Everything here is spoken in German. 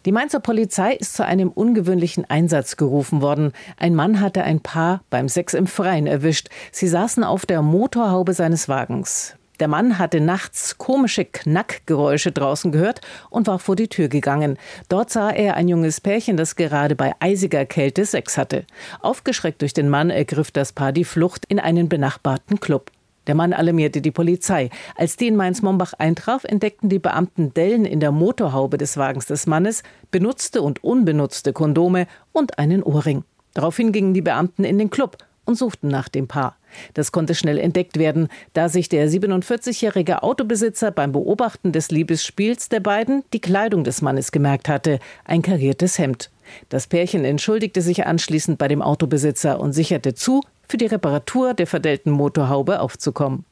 Die Mainzer Polizei ist zu einem ungewöhnlichen Einsatz gerufen worden. Ein Mann hatte ein Paar beim Sex im Freien erwischt. Sie saßen auf der Motorhaube seines Wagens. Der Mann hatte nachts komische Knackgeräusche draußen gehört und war vor die Tür gegangen. Dort sah er ein junges Pärchen, das gerade bei eisiger Kälte Sex hatte. Aufgeschreckt durch den Mann ergriff das Paar die Flucht in einen benachbarten Club. Der Mann alarmierte die Polizei. Als die in Mainz-Mombach eintraf, entdeckten die Beamten Dellen in der Motorhaube des Wagens des Mannes, benutzte und unbenutzte Kondome und einen Ohrring. Daraufhin gingen die Beamten in den Club und suchten nach dem Paar. Das konnte schnell entdeckt werden, da sich der 47-jährige Autobesitzer beim Beobachten des Liebesspiels der beiden die Kleidung des Mannes gemerkt hatte, ein kariertes Hemd. Das Pärchen entschuldigte sich anschließend bei dem Autobesitzer und sicherte zu, für die Reparatur der verdellten Motorhaube aufzukommen.